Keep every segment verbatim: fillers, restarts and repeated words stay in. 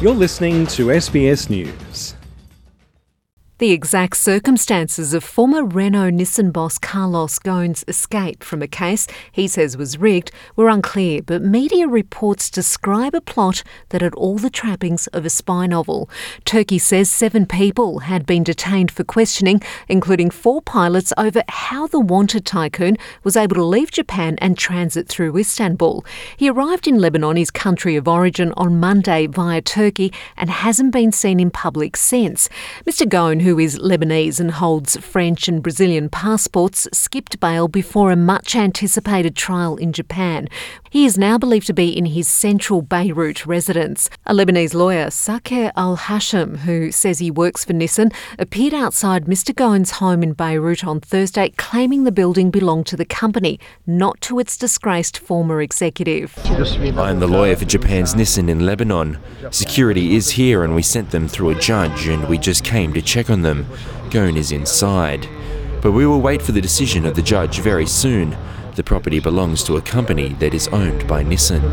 You're listening to S B S News. The exact circumstances of former Renault-Nissan boss Carlos Ghosn's escape from a case he says was rigged were unclear, but media reports describe a plot that had all the trappings of a spy novel. Turkey says seven people had been detained for questioning, including four pilots, over how the wanted tycoon was able to leave Japan and transit through Istanbul. He arrived in Lebanon, his country of origin, on Monday via Turkey and hasn't been seen in public since. Mister Ghosn, who is Lebanese and holds French and Brazilian passports, skipped bail before a much-anticipated trial in Japan. He is now believed to be in his central Beirut residence. A Lebanese lawyer, Saker Al-Hashim, who says he works for Nissan, appeared outside Mister Ghosn's home in Beirut on Thursday, claiming the building belonged to the company, not to its disgraced former executive. I'm the lawyer for Japan's Nissan in Lebanon. Security is here and we sent them through a judge and we just came to check on them. Ghosn is inside. But we will wait for the decision of the judge very soon. The property belongs to a company that is owned by Nissan.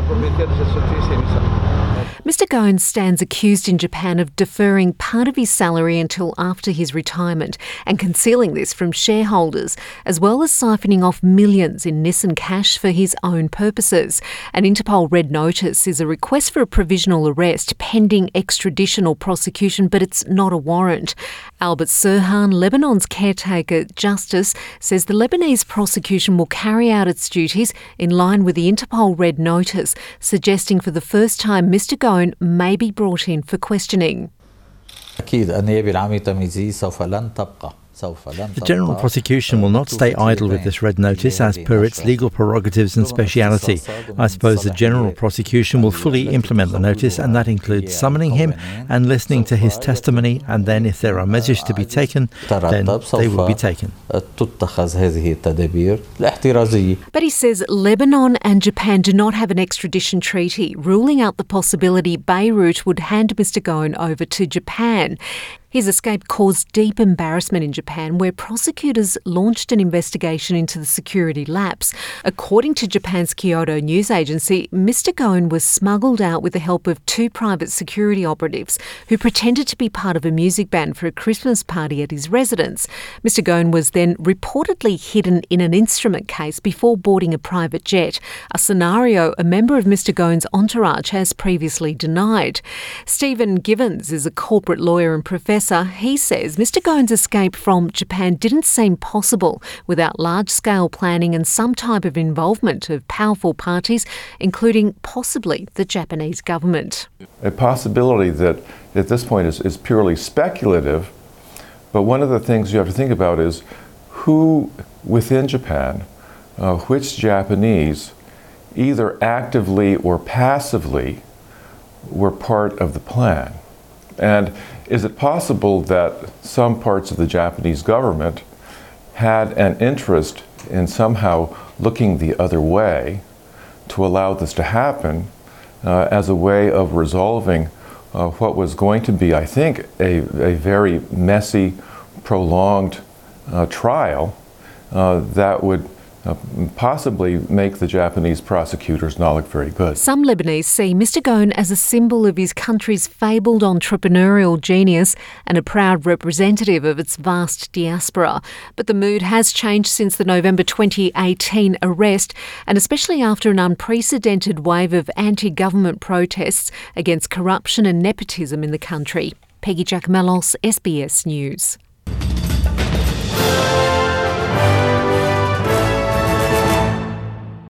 Mister Ghosn stands accused in Japan of deferring part of his salary until after his retirement and concealing this from shareholders, as well as siphoning off millions in Nissan cash for his own purposes. An Interpol red notice is a request for a provisional arrest pending extradition or prosecution, but it's not a warrant. Albert Serhan, Lebanon's caretaker justice, says the Lebanese prosecution will carry out its duties in line with the Interpol red notice, suggesting for the first time Mister Ghosn may be brought in for questioning. The General Prosecution will not stay idle with this red notice as per its legal prerogatives and speciality. I suppose the General Prosecution will fully implement the notice, and that includes summoning him and listening to his testimony, and then if there are measures to be taken, then they will be taken. But he says Lebanon and Japan do not have an extradition treaty, ruling out the possibility Beirut would hand Mister Ghosn over to Japan. His escape caused deep embarrassment in Japan, where prosecutors launched an investigation into the security lapse. According to Japan's Kyodo news agency, Mister Ghosn was smuggled out with the help of two private security operatives who pretended to be part of a music band for a Christmas party at his residence. Mister Ghosn was then reportedly hidden in an instrument case before boarding a private jet, a scenario a member of Mister Ghosn's entourage has previously denied. Stephen Givens is a corporate lawyer and professor. He says Mister Ghosn's escape from Japan didn't seem possible without large-scale planning and some type of involvement of powerful parties, including possibly the Japanese government. A possibility that at this point is, is purely speculative, but one of the things you have to think about is who within Japan, uh, which Japanese, either actively or passively, were part of the plan. And is it possible that some parts of the Japanese government had an interest in somehow looking the other way to allow this to happen uh, as a way of resolving uh, what was going to be, I think, a, a very messy, prolonged uh, trial uh, that would Uh, possibly make the Japanese prosecutors not look very good. Some Lebanese see Mister Ghosn as a symbol of his country's fabled entrepreneurial genius and a proud representative of its vast diaspora. But the mood has changed since the November twenty eighteen arrest, and especially after an unprecedented wave of anti-government protests against corruption and nepotism in the country. Peggy Giacomellos, S B S News.